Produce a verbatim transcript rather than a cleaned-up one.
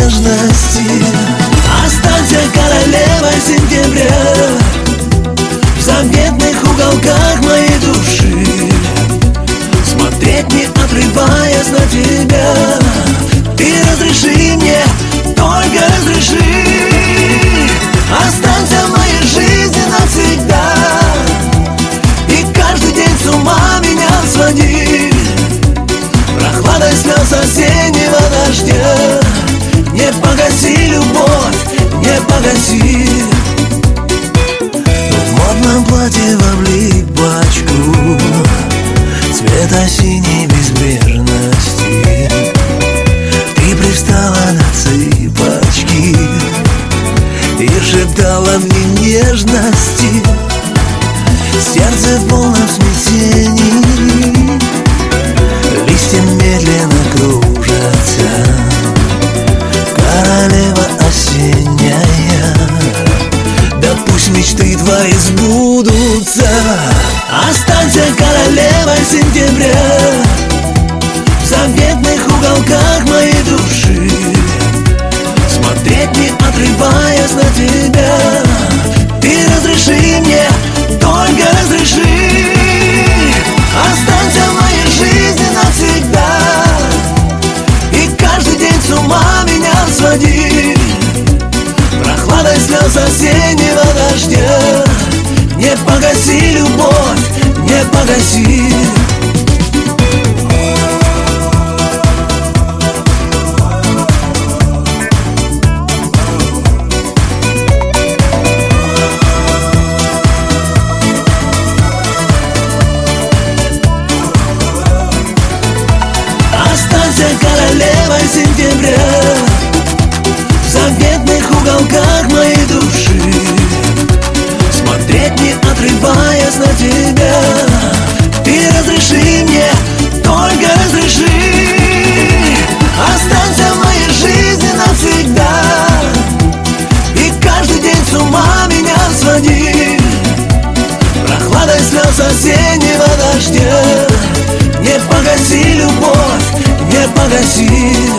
нежности. Останься королевой сентября в заветных уголках моей души. Смотреть не отрываясь на тебя. Ты разреши мне, только разреши. Останься в моей жизни навсегда. И каждый день с ума меня своди. Прохладой слез осеннего дождя. Не погаси любовь, не погаси. В модном платье в облипочку цвета синей безбрежности. Ты привстала на цыпочки и шептала мне нежности. Сердце в полном смятении, листья медленно кружатся. Королева осенняя, да пусть мечты твои сбудутся. Останься королевой сентября в заветных уголках моей души. Смотреть не отрываясь на тебя. Ты разреши мне, только разреши. Останься в моей жизни навсегда. И каждый день с ума меня своди. Прохладой слез осеннего дождя. Не погаси любовь, не погаси. Останься королевой сентября в заветных уголках моей души. Смотреть не отрываясь на тебя. Ты разреши мне, только разреши. Останься в моей жизни навсегда. И каждый день с ума меня своди. Прохладой слез осеннего дождя. Не погаси любовь, не погаси.